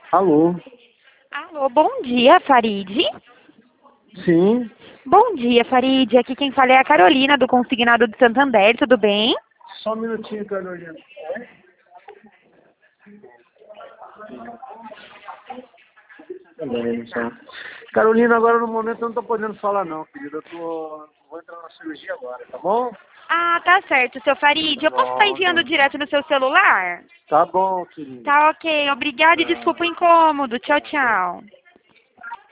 Alô? Alô, bom dia, Farid. Sim, Bom dia, Farid. Aqui quem fala é a Carolina, do Consignado de Santander, tudo bem? só um minutinho, Carolina. Carolina, agora no momento eu não tô podendo falar não, querida. Vou entrar na cirurgia agora, tá bom? Ah, tá certo, seu Farid. Eu posso estar Bom, enviando direto no seu celular? tá bom, querida. Tá ok, obrigada e desculpa o incômodo. Tchau, tchau.